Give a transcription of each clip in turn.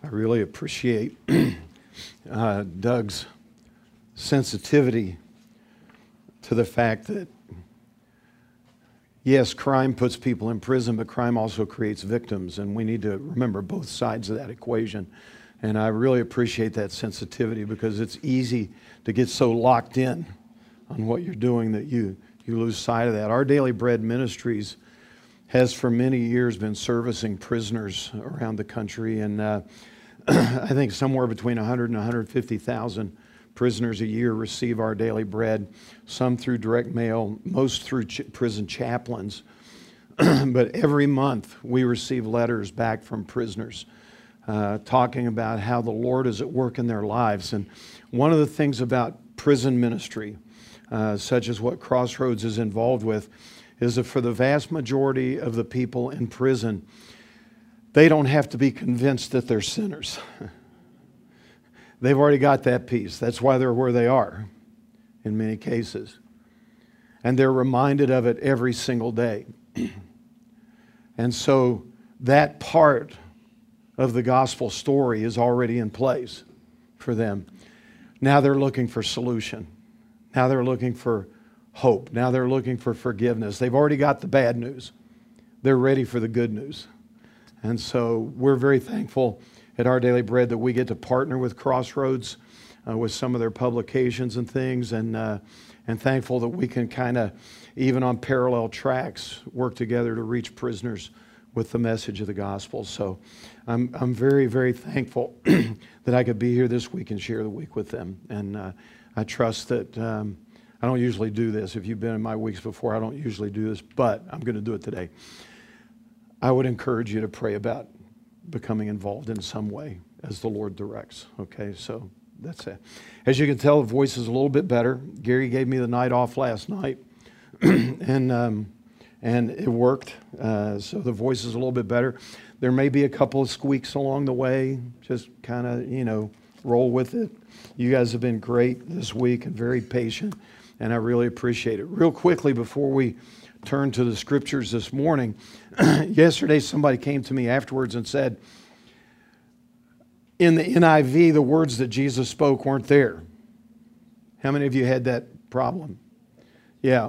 I really appreciate Doug's sensitivity to the fact that, yes, crime puts people in prison, but crime also creates victims, and we need to remember both sides of that equation. And I really appreciate that sensitivity because it's easy to get so locked in on what you're doing that you lose sight of that. Our Daily Bread Ministries has for many years been servicing prisoners around the country, and I think somewhere between 100 and 150,000 prisoners a year receive our daily bread, some through direct mail, most through prison chaplains. But every month we receive letters back from prisoners talking about how the Lord is at work in their lives. And one of the things about prison ministry, such as what Crossroads is involved with, is that for the vast majority of the people in prison, they don't have to be convinced that they're sinners. They've already got that piece. That's why they're where they are in many cases. And they're reminded of it every single day. And so that part of the gospel story is already in place for them. Now they're looking for solution. Now they're looking for hope. Now they're looking for forgiveness. They've already got the bad news. They're ready for the good news. And so we're very thankful at Our Daily Bread that we get to partner with Crossroads with some of their publications and things, and thankful that we can kind of, even on parallel tracks, work together to reach prisoners with the message of the gospel. So I'm very, very thankful that I could be here this week and share the week with them. And I trust that I don't usually do this. If you've been in my weeks before, I don't usually do this, but I'm going to do it today. I would encourage you to pray about becoming involved in some way as the Lord directs. Okay, so that's it. As you can tell, the voice is a little bit better. Gary gave me the night off last night, and it worked. So the voice is a little bit better. There may be a couple of squeaks along the way. Just kind of, roll with it. You guys have been great this week and very patient, and I really appreciate it. Real quickly, before we turn to the scriptures this morning, yesterday somebody came to me afterwards and said, in the NIV, the words that Jesus spoke weren't there. How many of you had that problem? Yeah.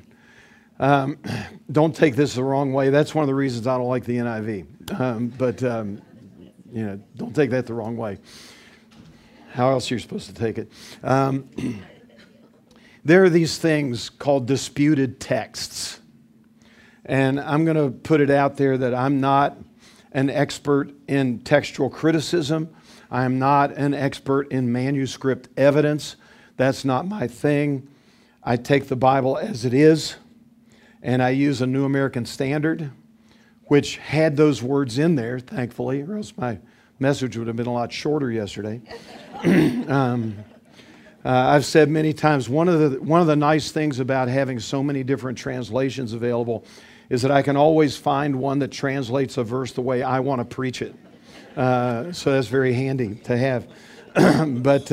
Don't take this the wrong way. That's one of the reasons I don't like the NIV. But don't take that the wrong way. How else are you supposed to take it? There are these things called disputed texts. And I'm going to put it out there that I'm not an expert in textual criticism. I'm not an expert in manuscript evidence. That's not my thing. I take the Bible as it is, and I use a New American Standard, which had those words in there, thankfully, or else my message would have been a lot shorter yesterday. I've said many times, one of the nice things about having so many different translations available is that I can always find one that translates a verse the way I want to preach it. So that's very handy to have. But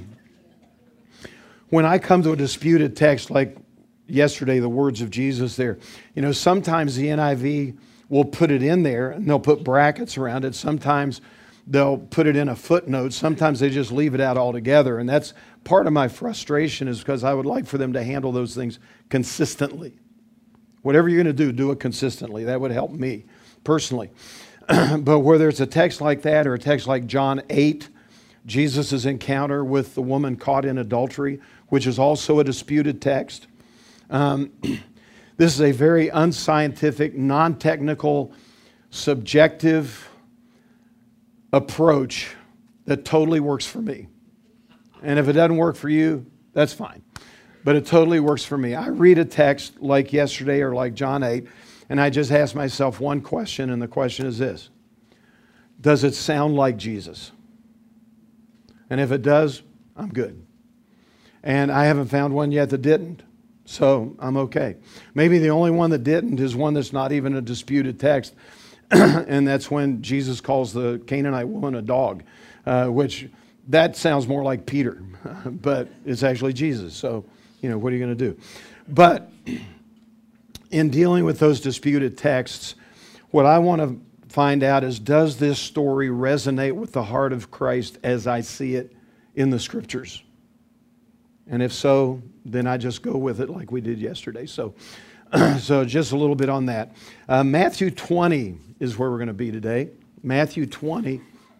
when I come to a disputed text like yesterday, the words of Jesus there, sometimes the NIV will put it in there and they'll put brackets around it. Sometimes they'll put it in a footnote. Sometimes they just leave it out altogether. And that's part of my frustration, is because I would like for them to handle those things consistently. Whatever you're going to do it consistently. That would help me personally. But whether it's a text like that or a text like John 8, Jesus' encounter with the woman caught in adultery, which is also a disputed text. This is a very unscientific, non-technical, subjective approach that totally works for me. And if it doesn't work for you, that's fine. But it totally works for me. I read a text like yesterday or like John 8, and I just ask myself one question, and the question is this: does it sound like Jesus? And if it does, I'm good. And I haven't found one yet that didn't, so I'm okay. Maybe the only one that didn't is one that's not even a disputed text, and that's when Jesus calls the Canaanite woman a dog, which that sounds more like Peter, but it's actually Jesus. So, what are you going to do? But in dealing with those disputed texts, what I want to find out is, does this story resonate with the heart of Christ as I see it in the Scriptures? And if so, then I just go with it like we did yesterday. So just a little bit on that. Matthew 20 is where we're going to be today. Matthew 20.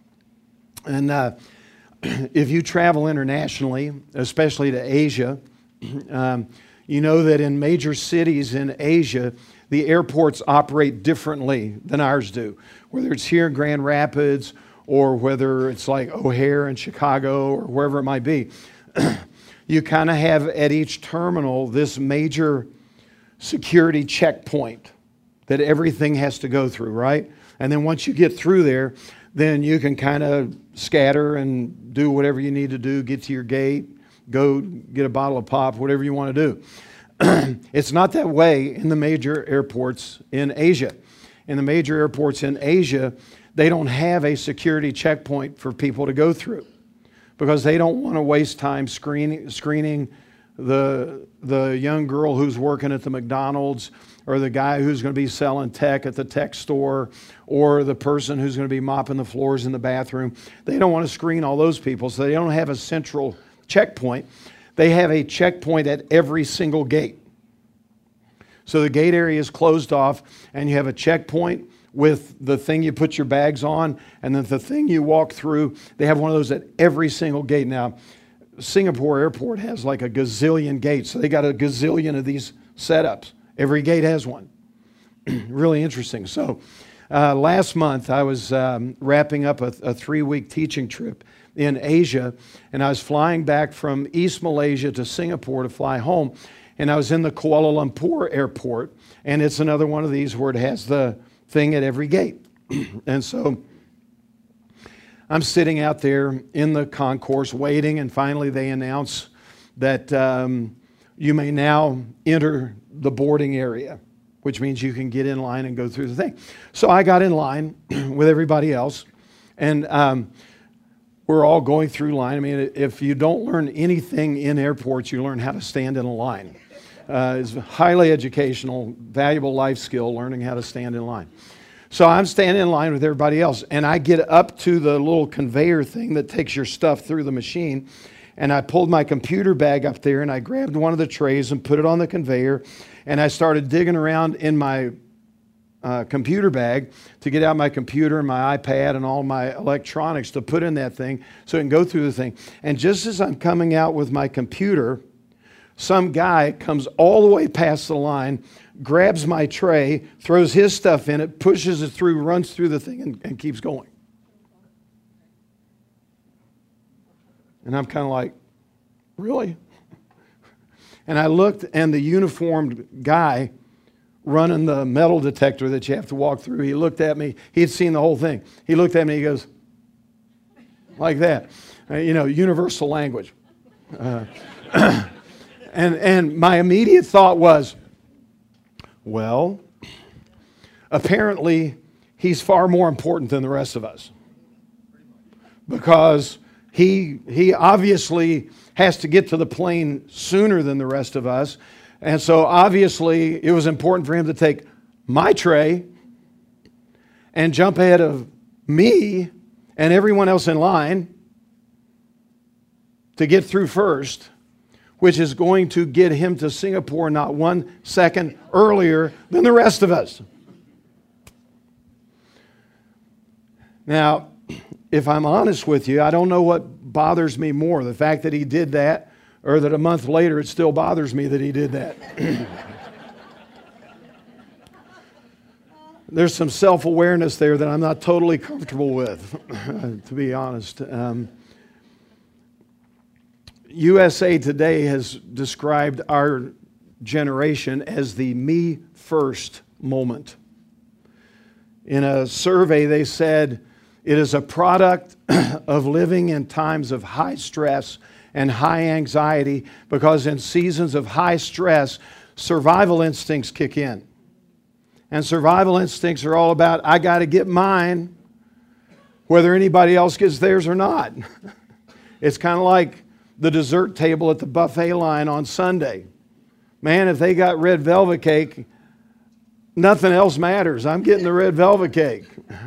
And if you travel internationally, especially to Asia, you know that in major cities in Asia, the airports operate differently than ours do. Whether it's here in Grand Rapids or whether it's like O'Hare in Chicago or wherever it might be, you kind of have at each terminal this major security checkpoint that everything has to go through, right? And then once you get through there, then you can kind of scatter and do whatever you need to do, get to your gate, go get a bottle of pop, whatever you want to do. It's not that way in the major airports in Asia. In the major airports in Asia, they don't have a security checkpoint for people to go through because they don't want to waste time screening the young girl who's working at the McDonald's, or the guy who's going to be selling tech at the tech store, or the person who's going to be mopping the floors in the bathroom. They don't want to screen all those people, so they don't have a central checkpoint. They have a checkpoint at every single gate. So the gate area is closed off, and you have a checkpoint with the thing you put your bags on, and then the thing you walk through. They have one of those at every single gate. Now, Singapore Airport has like a gazillion gates, so they got a gazillion of these setups. Every gate has one. Really interesting. So last month, I was wrapping up a 3-week teaching trip in Asia, and I was flying back from East Malaysia to Singapore to fly home, and I was in the Kuala Lumpur airport, and it's another one of these where it has the thing at every gate. And so I'm sitting out there in the concourse waiting, and finally they announce that you may now enter the boarding area, which means you can get in line and go through the thing. So I got in line with everybody else, and we're all going through line. I mean, if you don't learn anything in airports, you learn how to stand in a line. It's a highly educational, valuable life skill, learning how to stand in line. So I'm standing in line with everybody else, and I get up to the little conveyor thing that takes your stuff through the machine, and I pulled my computer bag up there, and I grabbed one of the trays and put it on the conveyor, and I started digging around in my computer bag to get out my computer and my iPad and all my electronics to put in that thing so it can go through the thing. And just as I'm coming out with my computer, some guy comes all the way past the line, grabs my tray, throws his stuff in it, pushes it through, runs through the thing, and keeps going. And I'm kind of like, really? And I looked, and the uniformed guy running the metal detector that you have to walk through, he looked at me. He had seen the whole thing. He looked at me, he goes, like that. Universal language. And my immediate thought was, well, apparently he's far more important than the rest of us. Because he obviously has to get to the plane sooner than the rest of us. And so obviously it was important for him to take my tray and jump ahead of me and everyone else in line to get through first, which is going to get him to Singapore not 1 second earlier than the rest of us. Now, if I'm honest with you, I don't know what bothers me more, the fact that he did that, or that a month later it still bothers me that he did that. There's some self-awareness there that I'm not totally comfortable with, to be honest. USA Today has described our generation as the me first moment. In a survey, they said it is a product of living in times of high stress and high anxiety, because in seasons of high stress, survival instincts kick in. And survival instincts are all about, I got to get mine, whether anybody else gets theirs or not. It's kind of like the dessert table at the buffet line on Sunday. Man, if they got red velvet cake, nothing else matters. I'm getting the red velvet cake.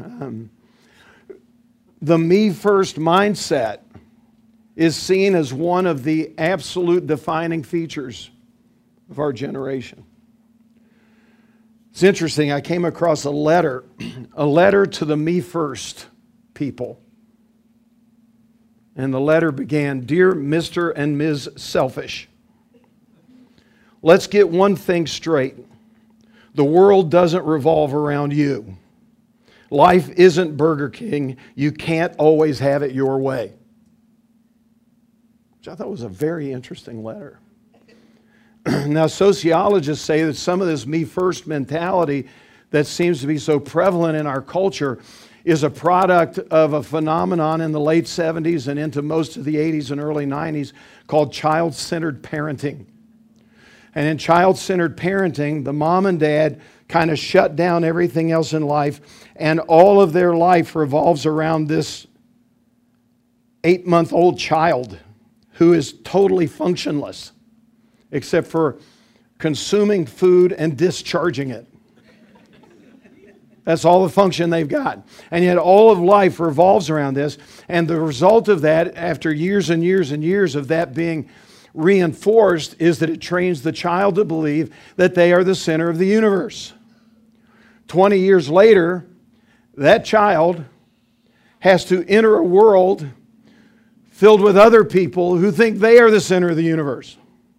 The me first mindset is seen as one of the absolute defining features of our generation. It's interesting. I came across a letter to the me first people. And the letter began, "Dear Mr. and Ms. Selfish, let's get one thing straight. The world doesn't revolve around you. Life isn't Burger King. You can't always have it your way." Which I thought was a very interesting letter. Now, sociologists say that some of this me first mentality that seems to be so prevalent in our culture is a product of a phenomenon in the late 70s and into most of the 80s and early 90s called child-centered parenting. And in child-centered parenting, the mom and dad kind of shut down everything else in life, and all of their life revolves around this 8-month-old child who is totally functionless, except for consuming food and discharging it. That's all the function they've got. And yet all of life revolves around this, and the result of that, after years and years and years of that being reinforced, is that it trains the child to believe that they are the center of the universe. 20 years later, that child has to enter a world filled with other people who think they are the center of the universe.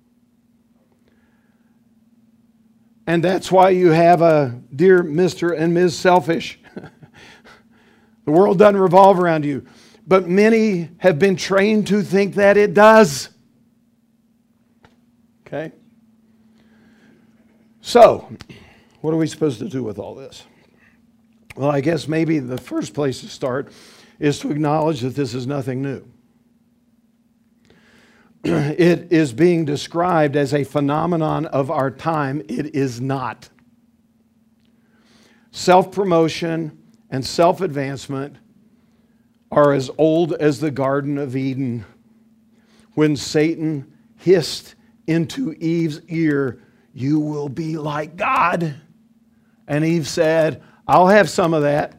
And that's why you have a Dear Mr. and Ms. Selfish. The world doesn't revolve around you. But many have been trained to think that it does. Okay? So, what are we supposed to do with all this? Well, I guess maybe the first place to start is to acknowledge that this is nothing new. It is being described as a phenomenon of our time. It is not. Self-promotion and self-advancement are as old as the Garden of Eden, when Satan hissed into Eve's ear, "You will be like God." And Eve said, "I'll have some of that."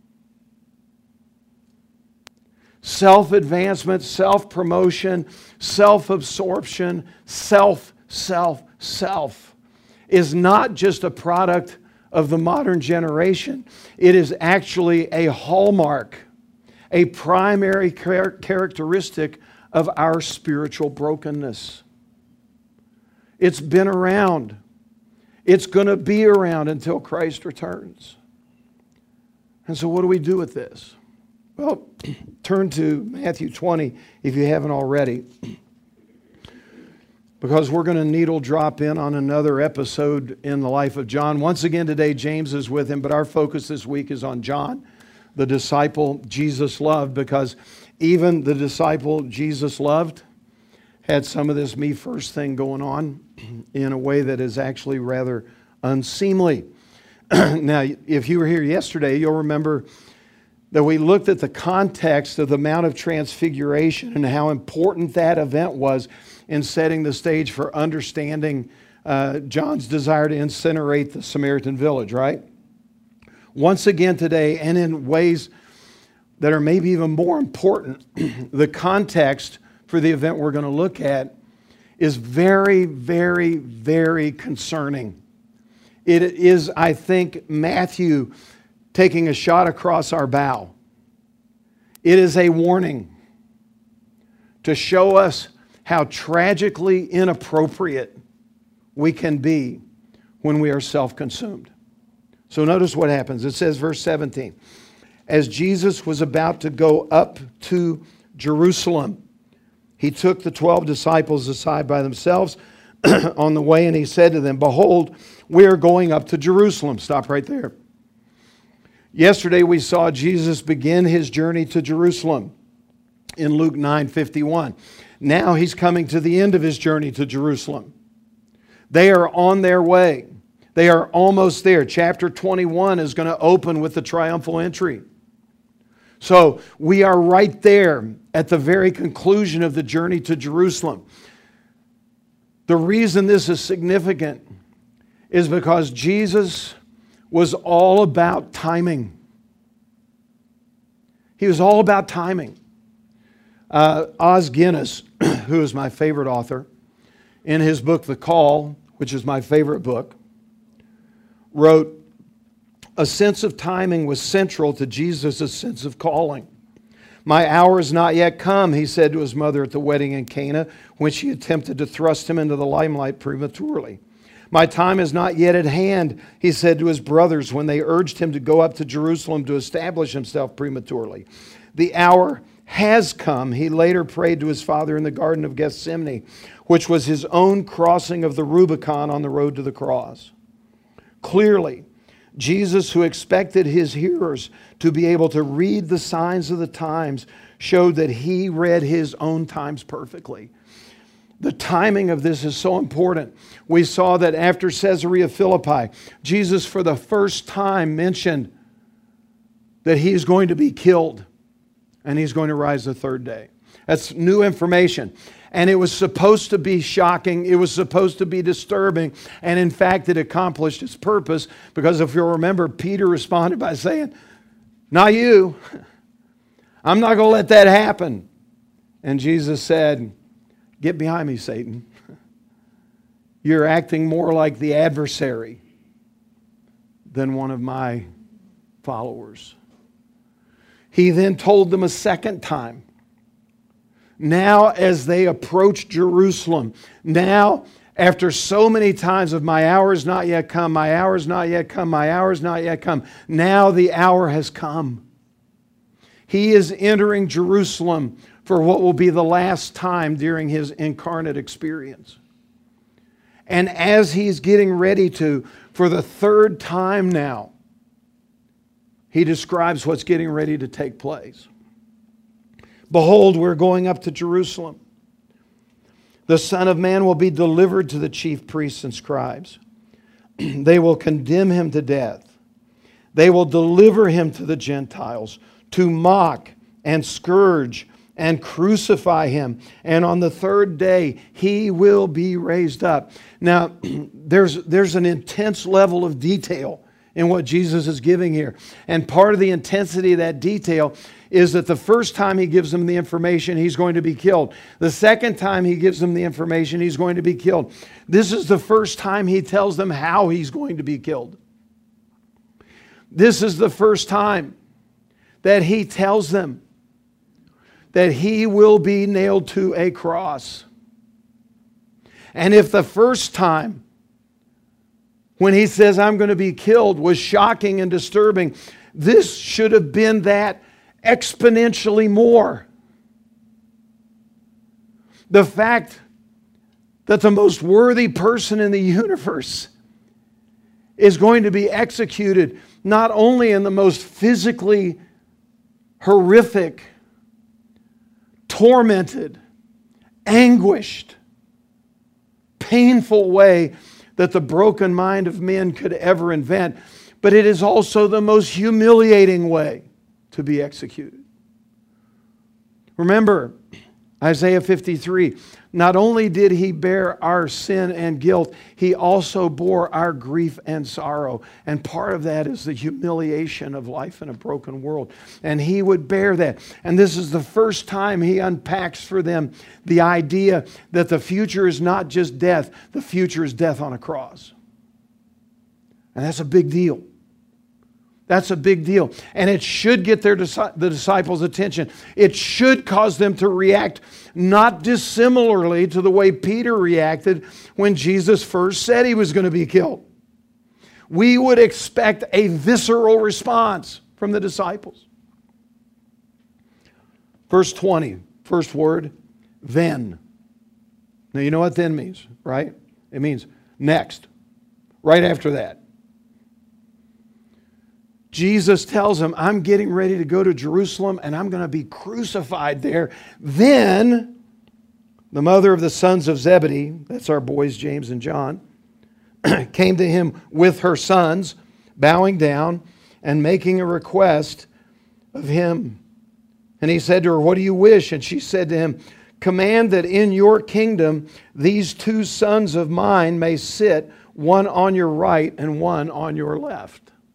Self-advancement, self-promotion, self-absorption, self is not just a product of the modern generation. It is actually a hallmark, a primary characteristic of our spiritual brokenness. It's been around. It's going to be around until Christ returns. And so what do we do with this? Well, turn to Matthew 20 if you haven't already, because we're going to needle drop in on another episode in the life of John. Once again today, James is with him, but our focus this week is on John, the disciple Jesus loved, because even the disciple Jesus loved had some of this me first thing going on in a way that is actually rather unseemly. Now, if you were here yesterday, you'll remember that we looked at the context of the Mount of Transfiguration and how important that event was in setting the stage for understanding John's desire to incinerate the Samaritan village, right? Once again today, and in ways that are maybe even more important, the context for the event we're going to look at is very, very, very concerning. It is, I think, Matthew taking a shot across our bow. It is a warning to show us how tragically inappropriate we can be when we are self-consumed. So notice what happens. It says, verse 17, as Jesus was about to go up to Jerusalem, he took the 12 disciples aside by themselves on the way, and he said to them, "Behold, we are going up to Jerusalem." Stop right there. Yesterday we saw Jesus begin his journey to Jerusalem in Luke 9:51. Now he's coming to the end of his journey to Jerusalem. They are on their way. They are almost there. Chapter 21 is going to open with the triumphal entry. So we are right there at the very conclusion of the journey to Jerusalem. The reason this is significant is because Jesus was all about timing. He was all about timing. Os Guinness, who is my favorite author, in his book, The Call, which is my favorite book, wrote, a sense of timing was central to Jesus' sense of calling. My hour is not yet come, he said to his mother at the wedding in Cana, when she attempted to thrust him into the limelight prematurely. My time is not yet at hand, he said to his brothers when they urged him to go up to Jerusalem to establish himself prematurely. The hour has come, he later prayed to his Father in the Garden of Gethsemane, which was his own crossing of the Rubicon on the road to the cross. Clearly, Jesus, who expected his hearers to be able to read the signs of the times, showed that he read his own times perfectly. The timing of this is so important. We saw that after Caesarea Philippi, Jesus for the first time mentioned that he is going to be killed and he's going to rise the third day. That's new information. And it was supposed to be shocking. It was supposed to be disturbing. And in fact, it accomplished its purpose, because if you'll remember, Peter responded by saying, not you. I'm not going to let that happen. And Jesus said, get behind me, Satan. You're acting more like the adversary than one of my followers. He then told them a second time. Now as they approach Jerusalem, now after so many times of my hour is not yet come, my hour is not yet come, my hour is not yet come, now the hour has come. He is entering Jerusalem for what will be the last time during his incarnate experience. And as he's getting ready to, for the third time now, he describes what's getting ready to take place. Behold, we're going up to Jerusalem. The Son of Man will be delivered to the chief priests and scribes. They will condemn him to death. They will deliver him to the Gentiles to mock and scourge and crucify him. And on the third day, he will be raised up. Now, there's an intense level of detail in what Jesus is giving here. And part of the intensity of that detail is that the first time he gives them the information, he's going to be killed. The second time he gives them the information, he's going to be killed. This is the first time he tells them how he's going to be killed. This is the first time that he tells them that he will be nailed to a cross. And if the first time when he says, I'm going to be killed, was shocking and disturbing, this should have been that exponentially more. The fact that the most worthy person in the universe is going to be executed not only in the most physically horrific, tormented, anguished, painful way that the broken mind of men could ever invent, but it is also the most humiliating way to be executed. Remember, Isaiah 53, not only did he bear our sin and guilt, he also bore our grief and sorrow. And part of that is the humiliation of life in a broken world. And he would bear that. And this is the first time he unpacks for them the idea that the future is not just death, the future is death on a cross. And that's a big deal. That's a big deal. And it should get the disciples' attention. It should cause them to react not dissimilarly to the way Peter reacted when Jesus first said he was going to be killed. We would expect a visceral response from the disciples. Verse 20, first word, then. Now you know what then means, right? It means next, right after that. Jesus tells him, I'm getting ready to go to Jerusalem and I'm going to be crucified there. Then the mother of the sons of Zebedee, that's our boys James and John, came to him with her sons, bowing down and making a request of him. And he said to her, what do you wish? And she said to him, command that in your kingdom these two sons of mine may sit, one on your right and one on your left.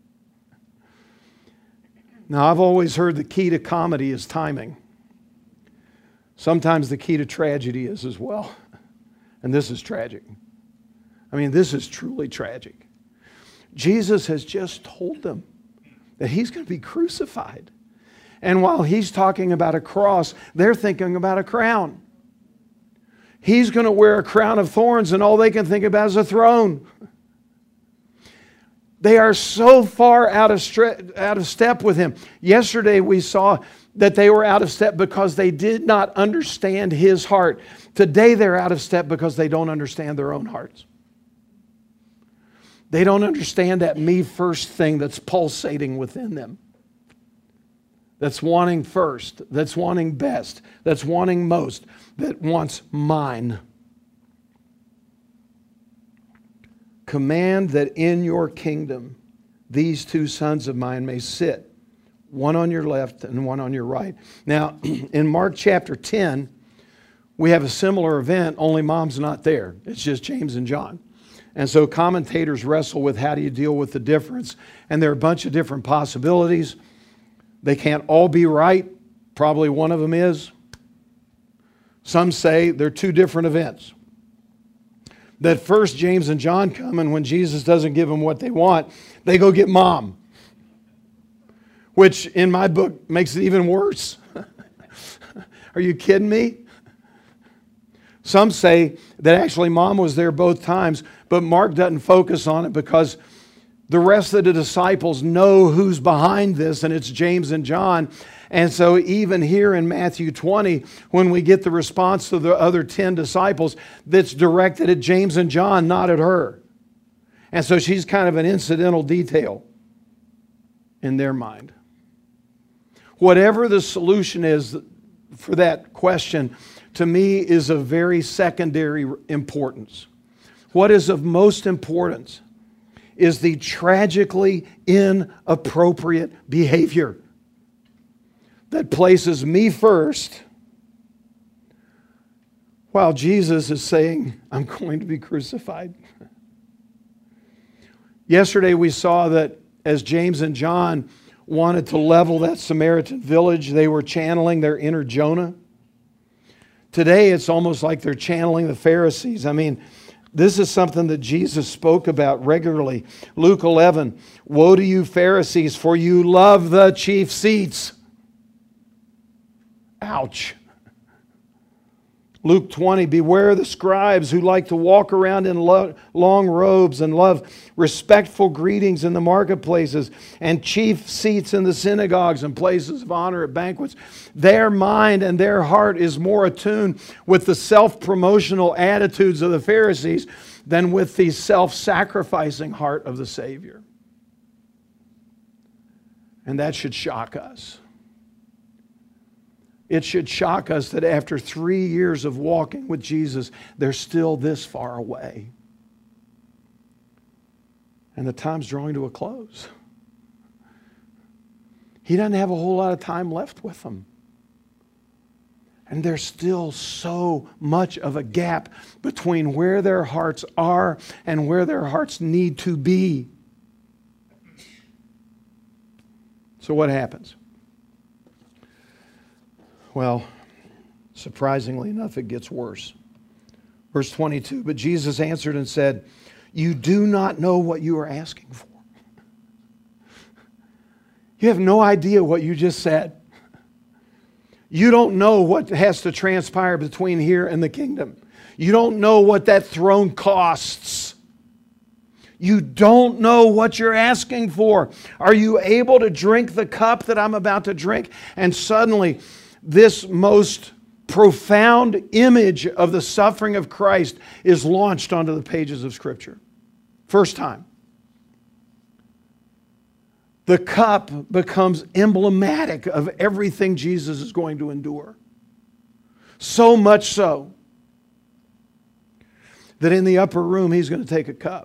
Now, I've always heard the key to comedy is timing. Sometimes the key to tragedy is as well. And this is tragic. I mean, this is truly tragic. Jesus has just told them that he's going to be crucified. And while he's talking about a cross, they're thinking about a crown. He's going to wear a crown of thorns, and all they can think about is a throne. They are so far out of step with him. Yesterday we saw that they were out of step because they did not understand his heart. Today they're out of step because they don't understand their own hearts. They don't understand that me first thing that's pulsating within them. That's wanting first, that's wanting best, that's wanting most, that wants mine. Command that in your kingdom these two sons of mine may sit, one on your left and one on your right. Now, in Mark chapter 10, we have a similar event, only mom's not there. It's just James and John. And so commentators wrestle with how do you deal with the difference. And there are a bunch of different possibilities. They can't all be right. Probably one of them is. Some say they're two different events. That first James and John come, and when Jesus doesn't give them what they want, they go get mom. Which in my book makes it even worse. Are you kidding me? Some say that actually mom was there both times, but Mark doesn't focus on it because the rest of the disciples know who's behind this, and it's James and John. And so even here in Matthew 20, when we get the response to the other 10 disciples, that's directed at James and John, not at her. And so she's kind of an incidental detail in their mind. Whatever the solution is for that question, to me, is of very secondary importance. What is of most importance is the tragically inappropriate behavior that places me first while Jesus is saying, I'm going to be crucified. Yesterday we saw that as James and John wanted to level that Samaritan village, they were channeling their inner Jonah. Today it's almost like they're channeling the Pharisees. I mean, this is something that Jesus spoke about regularly. Luke 11, woe to you Pharisees, for you love the chief seats. Ouch. Luke 20, beware the scribes who like to walk around in long robes and love respectful greetings in the marketplaces and chief seats in the synagogues and places of honor at banquets. Their mind and their heart is more attuned with the self-promotional attitudes of the Pharisees than with the self-sacrificing heart of the Savior. And that should shock us. It should shock us that after 3 years of walking with Jesus, they're still this far away. And the time's drawing to a close. He doesn't have a whole lot of time left with them. And there's still so much of a gap between where their hearts are and where their hearts need to be. So what happens? Well, surprisingly enough, it gets worse. Verse 22, but Jesus answered and said, you do not know what you are asking for. You have no idea what you just said. You don't know what has to transpire between here and the kingdom. You don't know what that throne costs. You don't know what you're asking for. Are you able to drink the cup that I'm about to drink? And suddenly, this most profound image of the suffering of Christ is launched onto the pages of Scripture. First time. The cup becomes emblematic of everything Jesus is going to endure. So much so that in the upper room he's going to take a cup.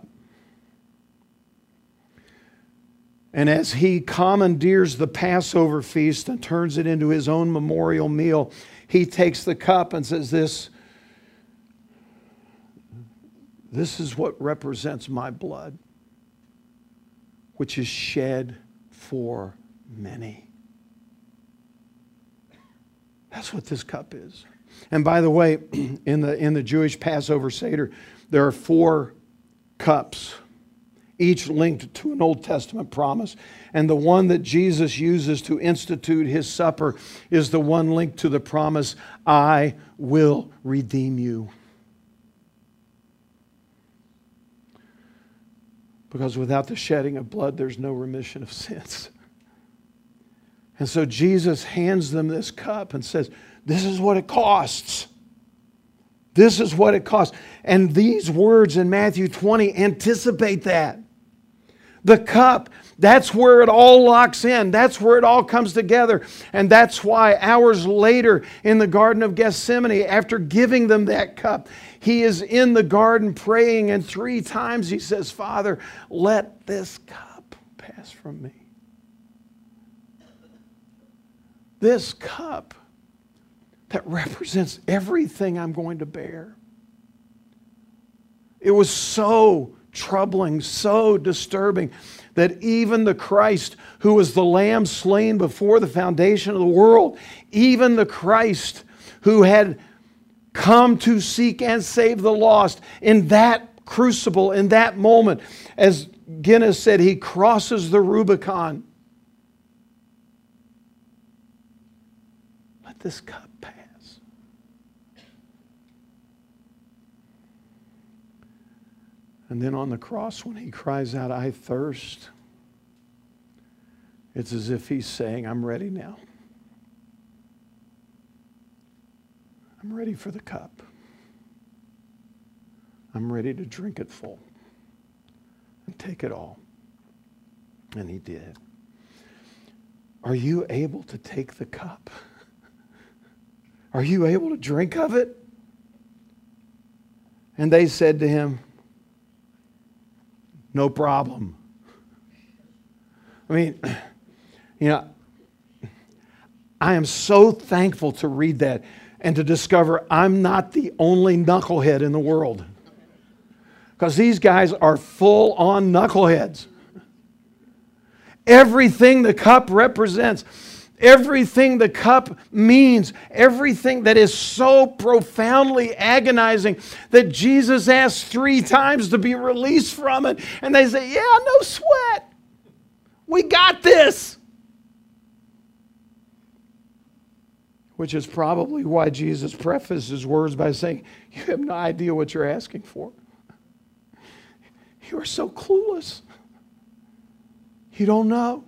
And as he commandeers the Passover feast and turns it into his own memorial meal, he takes the cup and says, this is what represents my blood, which is shed for many. That's what this cup is. And by the way, in the Jewish Passover Seder, there are 4 cups, each linked to an Old Testament promise. And the one that Jesus uses to institute his supper is the one linked to the promise, I will redeem you. Because without the shedding of blood, there's no remission of sins. And so Jesus hands them this cup and says, this is what it costs. This is what it costs. And these words in Matthew 20 anticipate that. The cup, that's where it all locks in. That's where it all comes together. And that's why hours later in the Garden of Gethsemane, after giving them that cup, he is in the garden praying, and 3 times he says, Father, let this cup pass from me. This cup that represents everything I'm going to bear. It was so troubling, so disturbing, that even the Christ who was the Lamb slain before the foundation of the world, even the Christ who had come to seek and save the lost, in that crucible, in that moment, as Guinness said, he crosses the Rubicon. Let this cup pass. And then on the cross, when he cries out, I thirst, it's as if he's saying, I'm ready now. I'm ready for the cup. I'm ready to drink it full and take it all. And he did. Are you able to take the cup? Are you able to drink of it? And they said to him, no problem. I mean, you know, I am so thankful to read that and to discover I'm not the only knucklehead in the world. Because these guys are full-on knuckleheads. Everything the cup represents, everything the cup means, everything that is so profoundly agonizing that Jesus asked 3 times to be released from it. And they say, yeah, no sweat. We got this. Which is probably why Jesus prefaced his words by saying, you have no idea what you're asking for. You are so clueless. You don't know.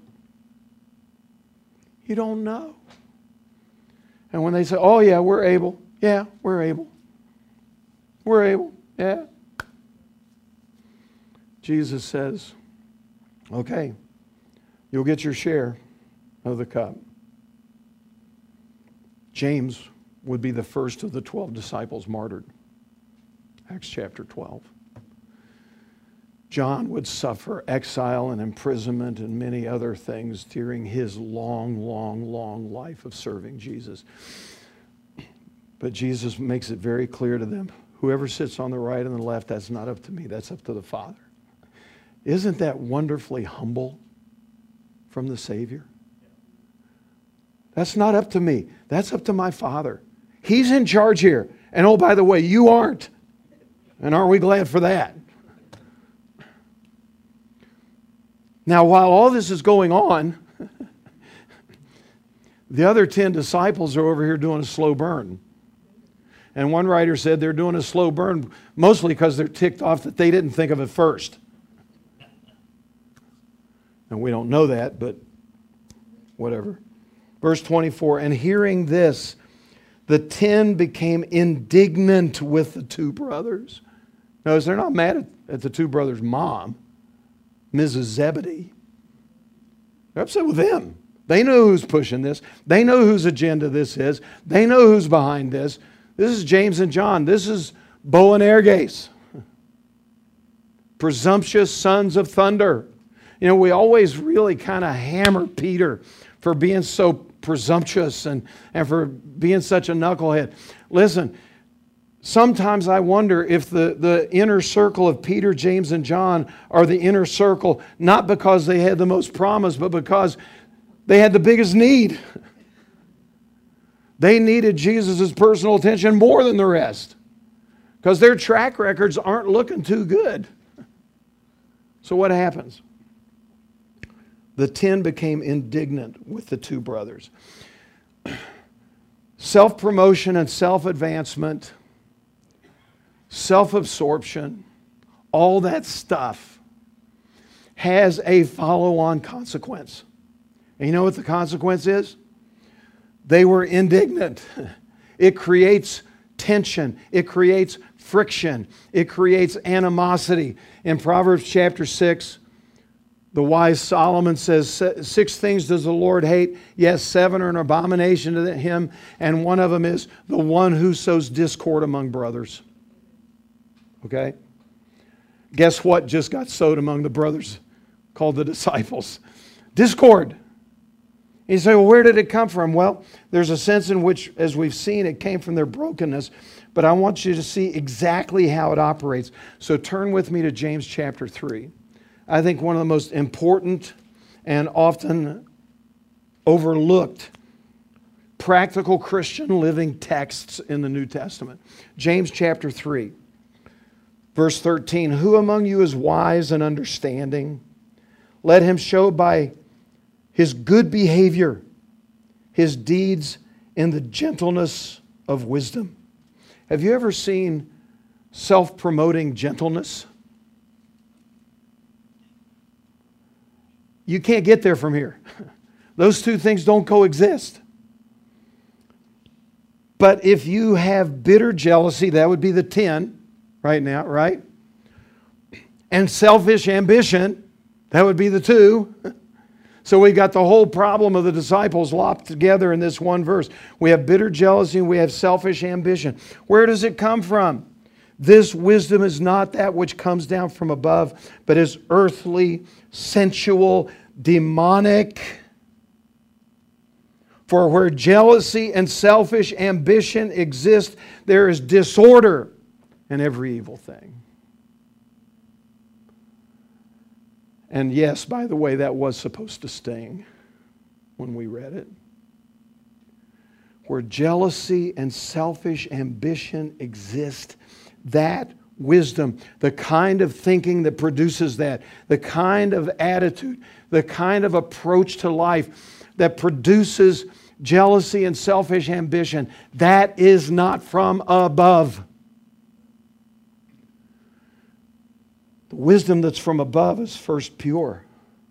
You don't know. And when they say, oh yeah, we're able. Yeah, we're able. We're able. Yeah. Jesus says, okay, you'll get your share of the cup. James would be the first of the 12 disciples martyred. Acts chapter 12. John would suffer exile and imprisonment and many other things during his long, long, long life of serving Jesus. But Jesus makes it very clear to them, whoever sits on the right and the left, that's not up to me, that's up to the Father. Isn't that wonderfully humble from the Savior? That's not up to me. That's up to my Father. He's in charge here. And oh, by the way, you aren't. And aren't we glad for that? Now, while all this is going on, the other 10 disciples are over here doing a slow burn. And one writer said they're doing a slow burn mostly because they're ticked off that they didn't think of it first. And we don't know that, but whatever. Verse 24, and hearing this, the 10 became indignant with the 2 brothers. Notice they're not mad at the 2 brothers' mom, Mrs. Zebedee. They're upset with them. They know who's pushing this. They know whose agenda this is. They know who's behind this. This is James and John. This is Boanerges. Presumptuous sons of thunder. You know, we always really kind of hammer Peter for being so presumptuous and for being such a knucklehead. Listen, sometimes I wonder if the inner circle of Peter, James, and John are the inner circle, not because they had the most promise, but because they had the biggest need. They needed Jesus' personal attention more than the rest because their track records aren't looking too good. So what happens? The 10 became indignant with the two brothers. Self-promotion and self-advancement, self-absorption, all that stuff has a follow-on consequence. And you know what the consequence is? They were indignant. It creates tension. It creates friction. It creates animosity. In Proverbs chapter 6, the wise Solomon says, 6 things does the Lord hate. Yes, 7 are an abomination to him. And one of them is the one who sows discord among brothers. Okay? Guess what just got sowed among the brothers called the disciples? Discord. You say, well, where did it come from? Well, there's a sense in which, as we've seen, it came from their brokenness. But I want you to see exactly how it operates. So turn with me to James chapter 3. I think one of the most important and often overlooked practical Christian living texts in the New Testament. James chapter 3, verse 13. Who among you is wise and understanding? Let him show by his good behavior his deeds in the gentleness of wisdom. Have you ever seen self-promoting gentleness? You can't get there from here. Those two things don't coexist. But if you have bitter jealousy, that would be the 10 right now, right? And selfish ambition, that would be the 2. So we got the whole problem of the disciples lopped together in this one verse. We have bitter jealousy and we have selfish ambition. Where does it come from? This wisdom is not that which comes down from above, but is earthly, sensual, demonic. For where jealousy and selfish ambition exist, there is disorder in every evil thing. And yes, by the way, that was supposed to sting when we read it. Where jealousy and selfish ambition exist, that wisdom, the kind of thinking that produces that, the kind of attitude, the kind of approach to life that produces jealousy and selfish ambition, that is not from above. The wisdom that's from above is first pure,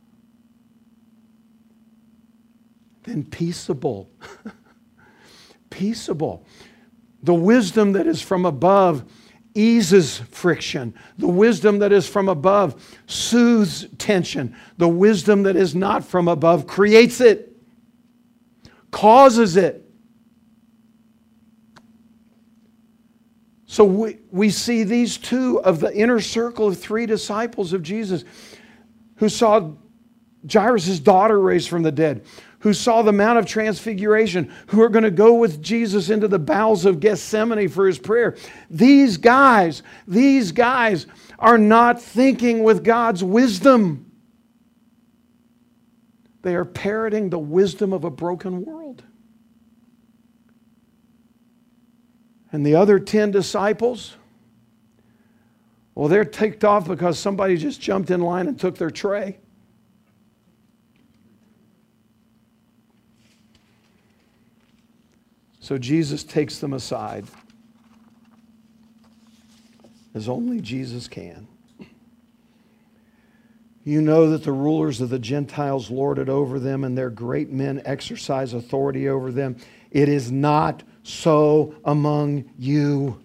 then peaceable. Peaceable. The wisdom that is from above eases friction. The wisdom that is from above soothes tension. The wisdom that is not from above creates it, causes it. So we see these two of the inner circle of 3 disciples of Jesus who saw Jairus' daughter raised from the dead, who saw the Mount of Transfiguration, who are going to go with Jesus into the bowels of Gethsemane for his prayer. These guys are not thinking with God's wisdom. They are parroting the wisdom of a broken world. And the other 10 disciples, well, they're ticked off because somebody just jumped in line and took their tray. So Jesus takes them aside, as only Jesus can. You know that the rulers of the Gentiles lord it over them, and their great men exercise authority over them. It is not so among you.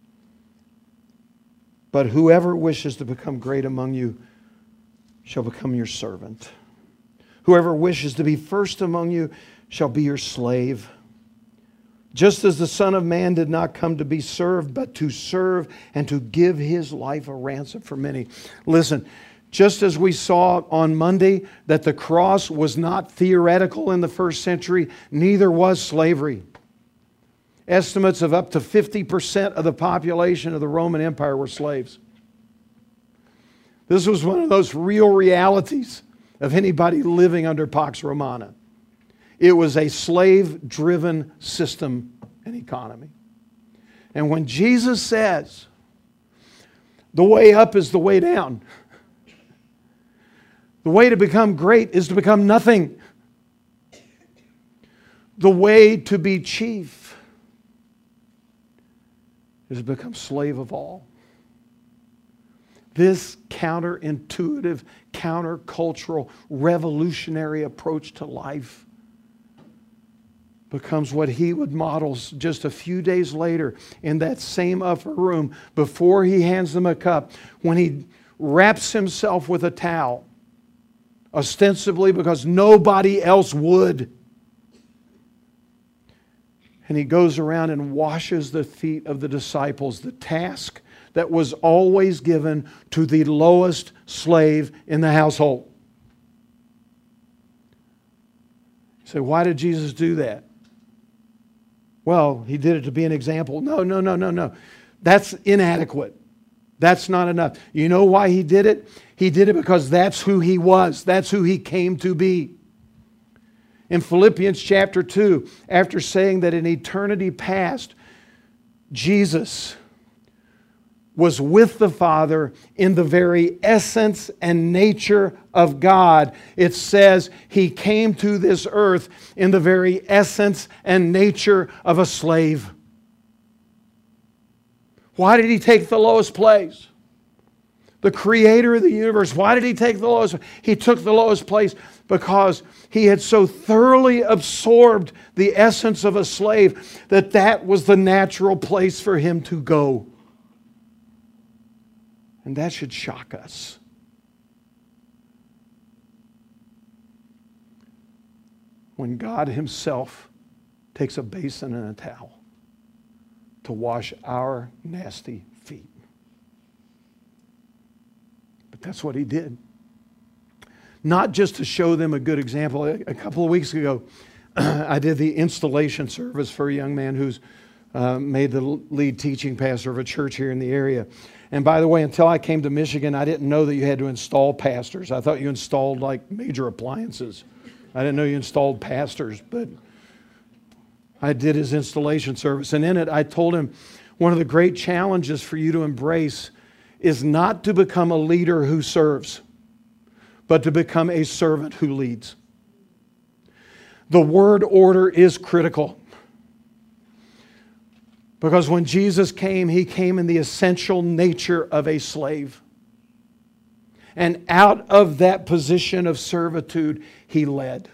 But whoever wishes to become great among you shall become your servant. Whoever wishes to be first among you shall be your slave. Just as the Son of Man did not come to be served, but to serve and to give his life a ransom for many. Listen, just as we saw on Monday that the cross was not theoretical in the first century, neither was slavery. Estimates of up to 50% of the population of the Roman Empire were slaves. This was one of those real realities of anybody living under Pax Romana. It was a slave-driven system and economy. And when Jesus says, the way up is the way down, the way to become great is to become nothing. The way to be chief is to become slave of all. This counterintuitive, countercultural, revolutionary approach to life becomes what he would model just a few days later in that same upper room before he hands them a cup, when he wraps himself with a towel, ostensibly because nobody else would. And he goes around and washes the feet of the disciples, the task that was always given to the lowest slave in the household. You say, why did Jesus do that? Well, he did it to be an example. No. That's inadequate. That's not enough. You know why he did it? He did it because that's who he was. That's who he came to be. In Philippians chapter 2, after saying that in eternity past, Jesus was with the Father in the very essence and nature of God, it says he came to this earth in the very essence and nature of a slave. Why did he take the lowest place? The creator of the universe, why did he take the lowest? He took the lowest place because he had so thoroughly absorbed the essence of a slave that that was the natural place for him to go. And that should shock us. When God himself takes a basin and a towel to wash our nasty feet. But that's what he did. Not just to show them a good example. A couple of weeks ago, I did the installation service for a young man who's made the lead teaching pastor of a church here in the area. And by the way, until I came to Michigan, I didn't know that you had to install pastors. I thought you installed like major appliances. I didn't know you installed pastors, but I did his installation service. And in it, I told him one of the great challenges for you to embrace is not to become a leader who serves, but to become a servant who leads. The word order is critical. Because when Jesus came, he came in the essential nature of a slave. And out of that position of servitude, he led.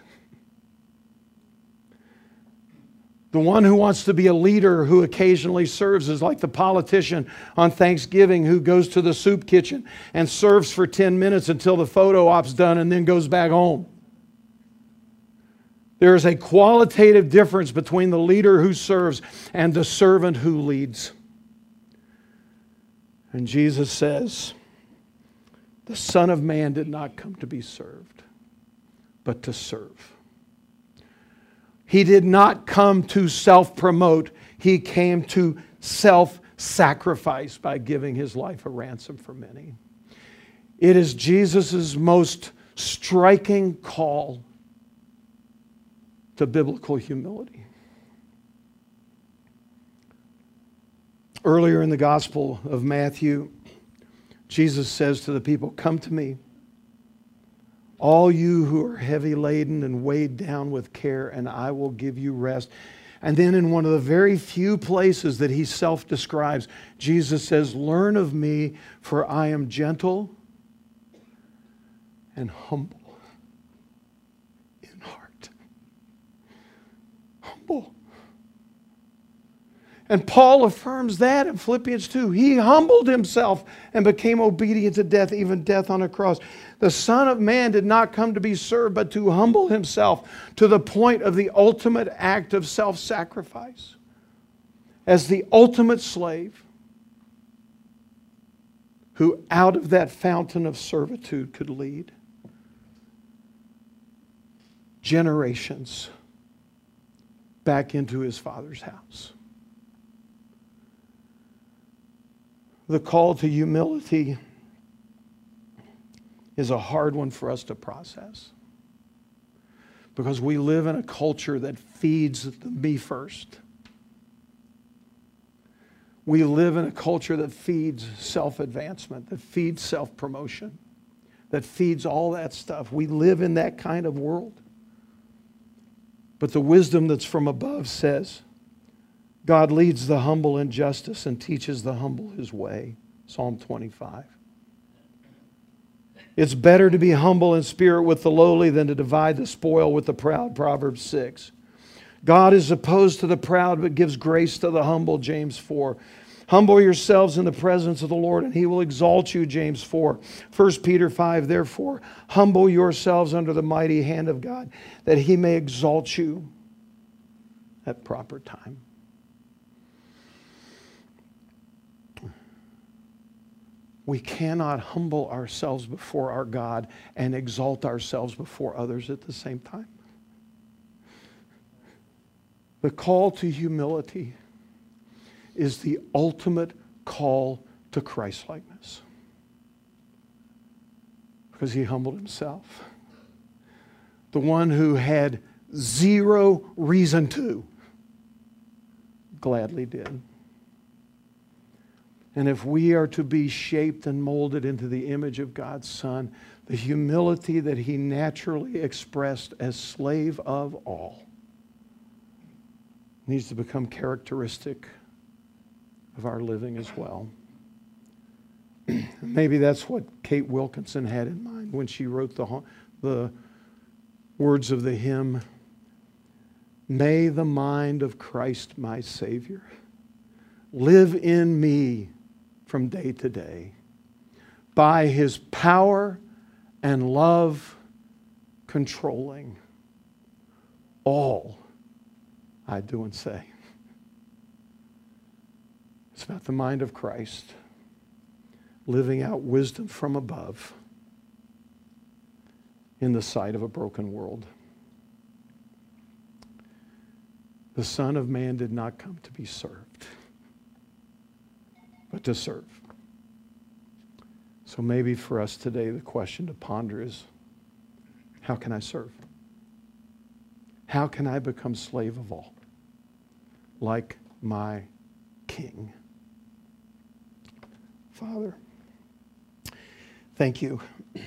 The one who wants to be a leader who occasionally serves is like the politician on Thanksgiving who goes to the soup kitchen and serves for 10 minutes until the photo op's done and then goes back home. There is a qualitative difference between the leader who serves and the servant who leads. And Jesus says, the Son of Man did not come to be served, but to serve. He did not come to self-promote. He came to self-sacrifice by giving his life a ransom for many. It is Jesus' most striking call to biblical humility. Earlier in the Gospel of Matthew, Jesus says to the people, "Come to me, all you who are heavy laden and weighed down with care, and I will give you rest." And then in one of the very few places that he self-describes, Jesus says, "Learn of me, for I am gentle and humble in heart." Humble. And Paul affirms that in Philippians 2. He humbled himself and became obedient to death, even death on a cross. The Son of Man did not come to be served, but to humble himself to the point of the ultimate act of self-sacrifice. As the ultimate slave who out of that fountain of servitude could lead generations back into his Father's house. The call to humility is a hard one for us to process. Because we live in a culture that feeds the me first. We live in a culture that feeds self-advancement, that feeds self-promotion, that feeds all that stuff. We live in that kind of world. But the wisdom that's from above says, God leads the humble in justice and teaches the humble his way. Psalm 25. It's better to be humble in spirit with the lowly than to divide the spoil with the proud. Proverbs 6. God is opposed to the proud but gives grace to the humble. James 4. Humble yourselves in the presence of the Lord and he will exalt you. James 4. 1 Peter 5. Therefore, humble yourselves under the mighty hand of God that he may exalt you at proper time. We cannot humble ourselves before our God and exalt ourselves before others at the same time. The call to humility is the ultimate call to Christ-likeness. Because he humbled himself. The one who had zero reason to gladly did. And if we are to be shaped and molded into the image of God's Son, the humility that he naturally expressed as slave of all needs to become characteristic of our living as well. Maybe that's what Kate Wilkinson had in mind when she wrote the words of the hymn, "May the mind of Christ my Savior live in me from day to day, by his power and love controlling all I do and say." It's about the mind of Christ living out wisdom from above in the sight of a broken world. The Son of Man did not come to be served, but to serve. So maybe for us today, the question to ponder is, how can I serve? How can I become slave of all, like my King? Father, thank you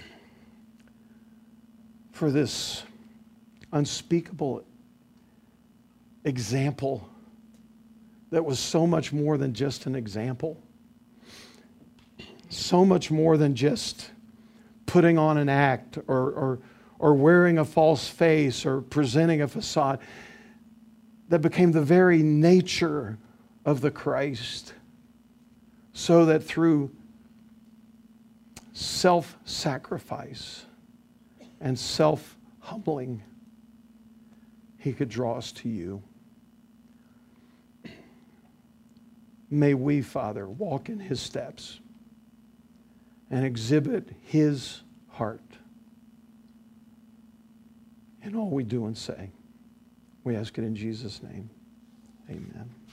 for this unspeakable example that was so much more than just an example. So much more than just putting on an act or wearing a false face or presenting a facade. That became the very nature of the Christ, so that through self-sacrifice and self-humbling, he could draw us to you. May we, Father, walk in his steps and exhibit his heart in all we do and say. We ask it in Jesus' name. Amen.